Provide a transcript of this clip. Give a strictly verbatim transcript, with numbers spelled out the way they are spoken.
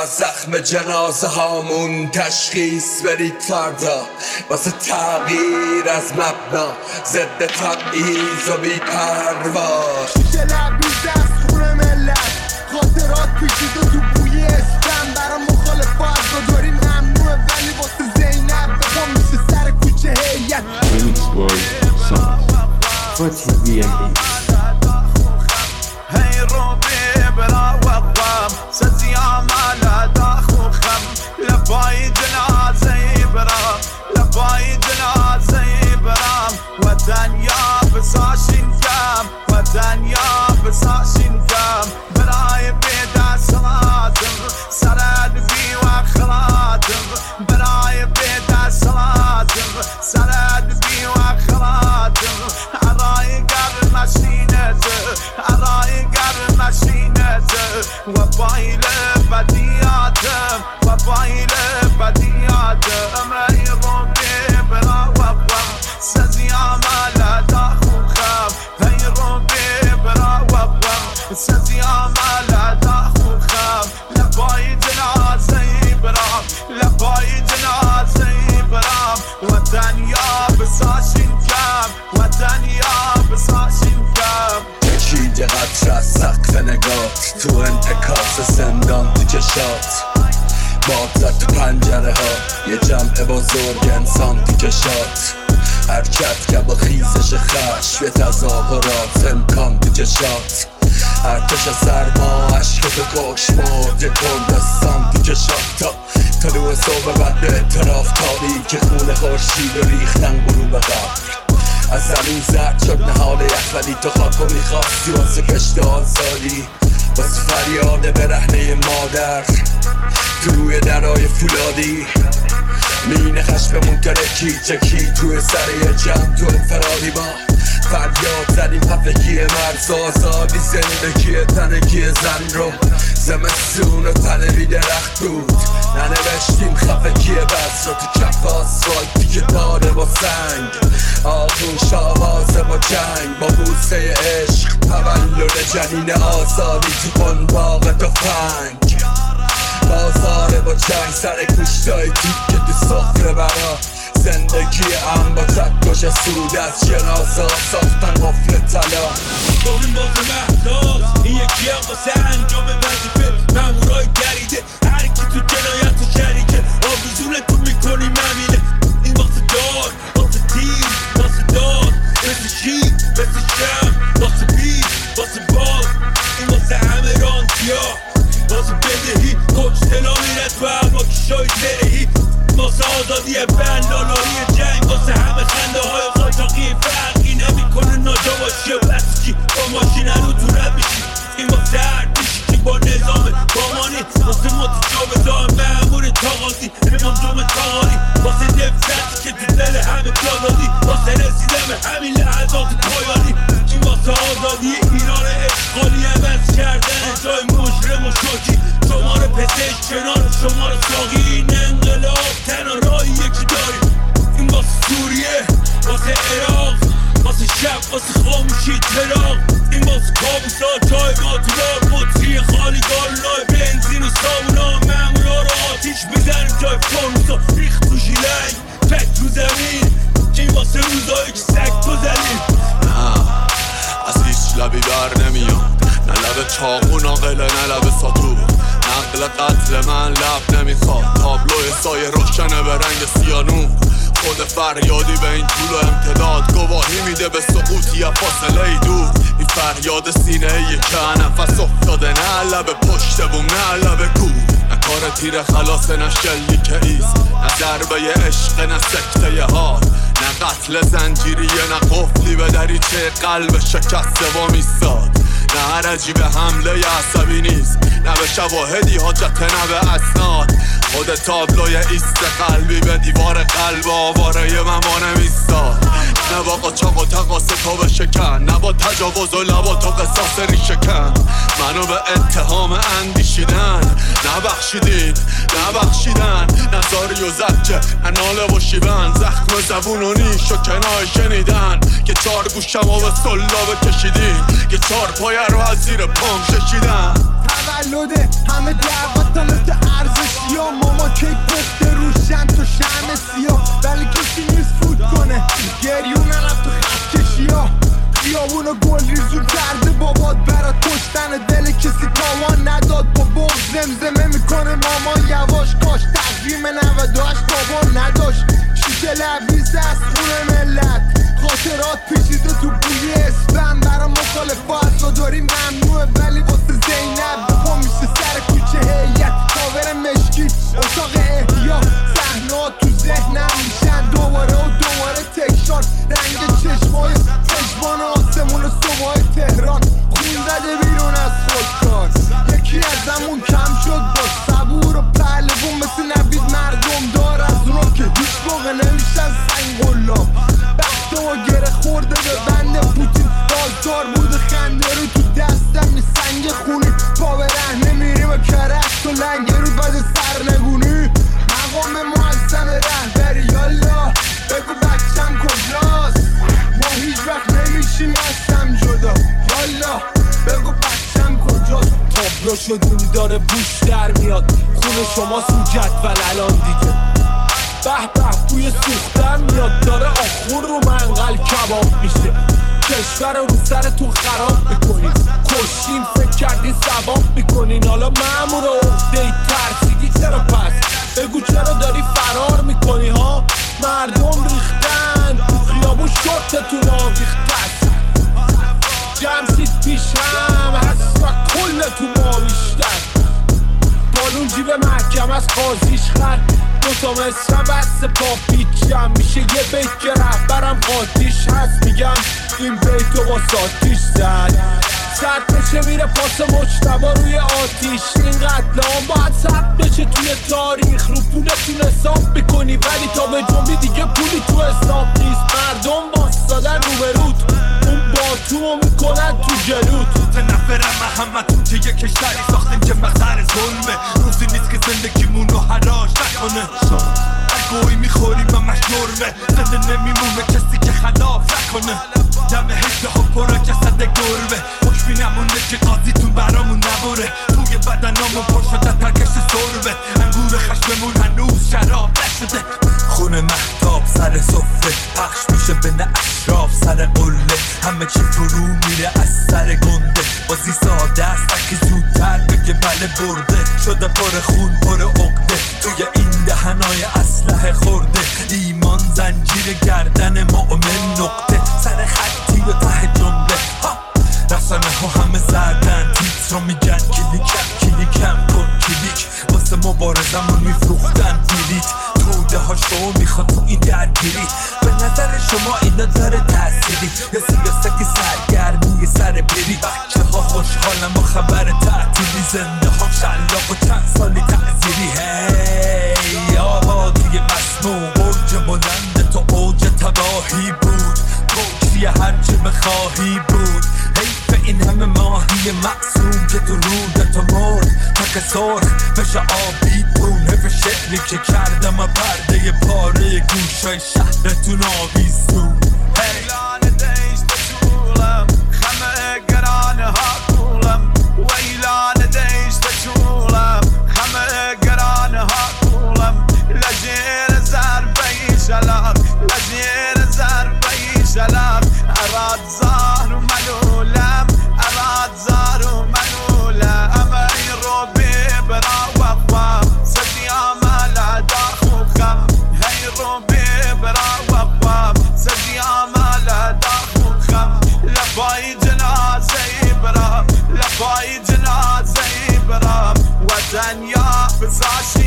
از زخم جنازه هامون تشخیص برید فردا واسه تغییر از مبنا ضد تبعیض و بی پرواز شیشه لبریز از خون ملت خاطرات پیچید و تو بوی اسفن برا مخالفات رو داری ممنوعه ولی واسه زینب بخوام میشه سر کوچه هیت Remix World Song for تی وی ام ایکس هی روبی بلا وقم سزی عمال داخ و خم لبای جنازه برام لبای جنازه برام وطن یا بساشین کم وطن یا بساشین کم برای بیدا صلاتم سرد بی و خلاتم برای بیدا صلاتم سرد بی و خلاتم عرای قبل مشینته عرای قبل مشینته و بایل بدیاتم و بایل بدیاتم ای روبی بلا وقم سزی عمال داخو خم ای روبی بلا وقم سزی عمال داخو خم لبای جنازه برام لبای جنازه برام وطن یا بساشین کم وطن یا بساشین کم کشید قطر از سقف نگات تو انتکاس زندان تو چشات باد زد تو پنجره ها یه جمع بزرگ انسان تو کشات حرکت که با خیزش خشم یه تظاهرات امکان تو چشات ارتش سرما عشق تو کش مرد یه کردستان تو چشات تا طلوع صبح بعد به اعتراف تابی که خون خورشید و ریختن غروب قبر از زمین زرد شد نهال یخ ولی تو خاکو میخواستی واسه کشت آزادی واسه فریاد برهنه مادر تو روی درای فولادی مین خشممون ترکی چکی توی سر یه جمع تو انفرادی ما فریاد زدیم خفگی مرز آزادی زندگی تنگی زن رو زمستون و تنه درخت بود ننوشتیم خفگی بس رو تو کف آسفالتی که داره با سنگ آغوش آوازه با جنگ با بوسه عشق تولد جنین آزادی تو قنباغ تفنگ بازاره با جنگ سر کشتای تیکه تو سفره برا زندگی ام با چکش سود از جنازه ساختن قفل طلا بریم بازه محتاز این یکی هم واسه انجام وظیفه مامورای دریده هر کی تو جنایت و شریکه آویزونتون میکنیم همینه این واسه دار واسه تیر واسه دار مثل شیر مثل شم واسه بیر واسه باز این واسه همه رانتیا واسه بدهی کشتلا میره تو هوا کشای زرهی واسه آزادی بندالاری جنگ واسه همه خنده های قاچاقی فرقی نمیکنه ناجا باشی و بسکی با ماشین هنو تو رد میشی این واسه هر پیشی که با نظام بامانی واسه متجاوزان مأمور تاقاضی امام جمعه تاقاری واسه نفستی که تو دل همه پیادادی واسه رسیدن به همین لحظات پایانی این واسه آزادی ایران اشغالی عوض کردن جای مجرم و شاکی شمار پزشک کنار شمار ساقی این انقلاب تنها راهی یکی داریم این واسه سوریه واسه عراق واسه شب واسه خاموشی تراغ این واسه کابوسا جای ما تو راه بطری خالی گالونای بنزین و سامونا مامورا رو آتیش بزنیم جای فانوسا ریخت تو ژیلنگ تک تو زمین این واسه روزایی که سگ تو زدیم از هیچ لبی در نمیاد نه لب چاقو ناقله نه لب ساتور نقل قتل من لب نمیخواد تابلوی سایه روشنه به رنگ سیانور خود فریادی به این طول و امتداد گواهی میده به سقوطی فاصله ای دور این فریاد سینه یه که نفس افتاده نه لب پشت بوم نه لب کور نه کار تیر خلاصه نه شلیک ایست نه ضربه عشق نه سکته حال نه قتل زنجیریه نه قفلی به دریچه قلب شکسته و میستاد نه هر عجیب حمله عصبی نیست نه به شواهدی حاجت نه به اسناد خود تابلوی ایست قلبی به دیوار قلب آواره من وانمیستاد نه با قاچاق و تقاس تو به شکن نه با تجاوز و لبا تو قصاص ریشکن منو به اتهام اندیشیدن نبخشیدین نبخشیدن نزاری و زجه ناله و شیون زخم زبون و نیش و کنای شنیدن که چار گوشم و به سلابه کشیدین که چار پایه رو از زیر پام ششیدن تولده همه دعوت تا مثل زمزمه میکنه مامان یواش کاش تقویم نود و هشت بابا نداشت شیشه لبریز از خون ملت خاطرات پیچیده تو بوی اسفند برا مخالفا اصلا داریم ممنوعه ولی واسه زینب پا میشه سر کوچه هیت کاور مشکی اتاق احیا صحنه‌ها تو ذهنم میشن دوباره و دوباره تکرار رنگ چشمای چشمان آسمون صبحای تهران خون زده بیرون از خودکار یکی از همون کم شد با صبور و پهلوون مثل نوید مردم دار از اونا که هیچ موقع نمیشن سنگ غلام بخت و گره خورده به بند پوتین بازدار بود خنده رو تو دستم می سنگ خونی پا به رهنه میریم و کرست و لنگه رو بعد سرنگونی مقام معظم رهبری یالا بگو بچم کجاست ما هیچ وقت نمیشیم هستم جدا یالا بگو بچم کجاست تابلو شدیم داره بوش در میاد خون شما سو جدول الان دیگه به به بوی سوختن میاد داره آخون رو منقل کباب میشه کشور رو سر تو خراب میکنین کشین فکر کردین ثواب میکنین حالا مامور عهده ای ترسیدی چرا پس بگو چرا داری فرار میکنی ها مردم ریختن تو خیابون شورتتون آویخته جمشید پیش هم هست و کل تو ما بیشتر بالون جیب محکم از قاضیش خرد دوتا مصرم بست پا پیچم میشه یه بیت که رهبرم قاتیش هست میگم این بیتو با ساتیش زد سرد بشه میره پاس مجتبا روی آتیش این قتل هم باید ثبت بشه توی تاریخ رو پولتون حساب میکنی ولی تا به جنبی دیگه پولی تو حساب نیست مردم باستادن رو به رود اون باتومو میکنن تو جلود به نفرم همتون که یه کشتری ساختیم که مقصر ظلمه روزی نیست که زندگیمون رو حراج نکنه هر گویی میخوریم و مشنورمه زنده نمیمونه کسی که خلاف نکنه دم هشته ها پرا جسد گربه خوشبی نمونده که قاضیتون برامون نبوره توی بدنامون پر شده ترکش سربه انگور خشممون هنوز شراب نشده خون مهتاب سر صفره پخش میشه بین اشراف سر قله همه چی فرو میره از سر گنده بازی ساده است که زودتر بگه بله برده شده پر خون پر عقده توی این دهنای اسلحه خورده ایمان زنجیر گردن مؤمن نقطه سر خطی و ته جنبه رسانه ها همه زردن تیتر رو میگن کلیکم کلیکم کن کلیک واسه مبارزمون میفروختن بلیت توده ها شو میخواد تو این درگیری به نظر شما اینا داره تأثیری یا سیاستی سرگرمی سر بری بچه ها خوشحالم با خبر تعطیلی زنده ها شلاق و چند سالی تعذیری هی آبادی مسموم برج بلند تو اوج تباهی بود کوچی هرچی بخواهی بود حیف این همه ماهی معصوم که تو روده تو مرد تک سرخ بشه آبی بون حیف شعری که کردم و پرده پاره گوشای شهرتون آویزون ویلان دیش بچولم خمه گرانه ها کولم ویلان دیش بچولم خمه گرانه ها کولم لجیر زربی شلاق لجیر زربی شلاق اراد زهر و ملولم اراد زهر و ملولم ای رو بی برا وقوام سدی عمل داخوخم ای رو بی برا وقوام سدی عمل داخوخم لفای جنازه برام لفای جنازه برام وطن یا بزاش